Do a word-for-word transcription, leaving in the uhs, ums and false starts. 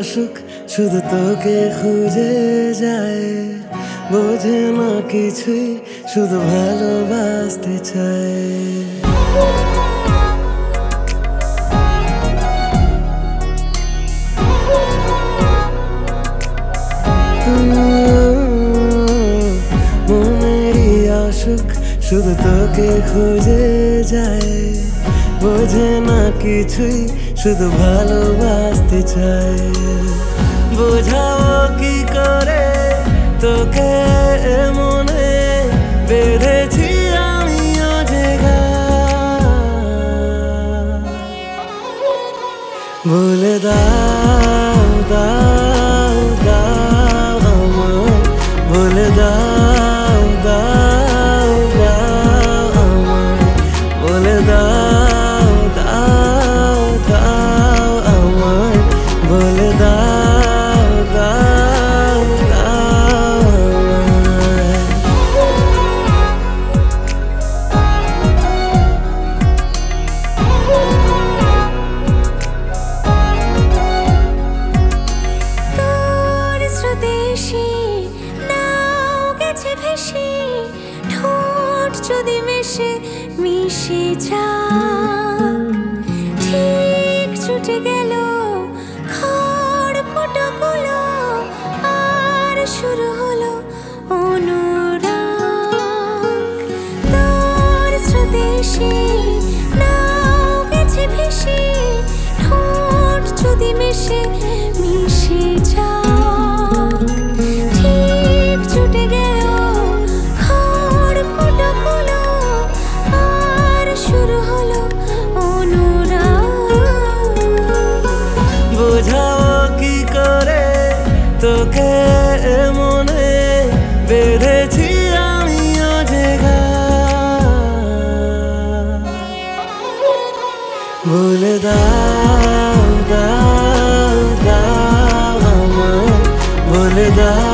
আশুক শুধু তোকে খুঁজে যায়, বোঝে না কিছুই, শুধু ভালোবাসতে চায়। মনেরই আশুক শুধু তোকে খুঁজে যায়, বোঝে না কিছুই, শুধু ভালোবাসতে চায়। বোঝাও কি করে তোকে মনে বেঁধেছি আমিও জায়গা, বলে দাও দাও দাও আমায়, বলে দাও দাও দাও আমায়, বলে দাও দাও দাও আমায়, বলে দাও দাও দাও আমায়। তোর স্রোতেশে নাও গেছে ভেসে, ঠোঁট যদি মেশে মিশে যা, ঠিক ছুটে গেল খড়কুটোগুলো, আর শুরু হলো অনুরাগ। তোর স্রোতেশে নাও গেছে ভেসে, ঠোঁট যদি মেশে মিশে যা, ঠিক ছুটে গেল খড়কুটোগুলো, আর শুরু হলো অনুরাগ। বোঝাও কি করে তোকে মনে বেঁধেছি আমিও জায়গা, বলে দাও দাও দাও আমায়, বলে দাও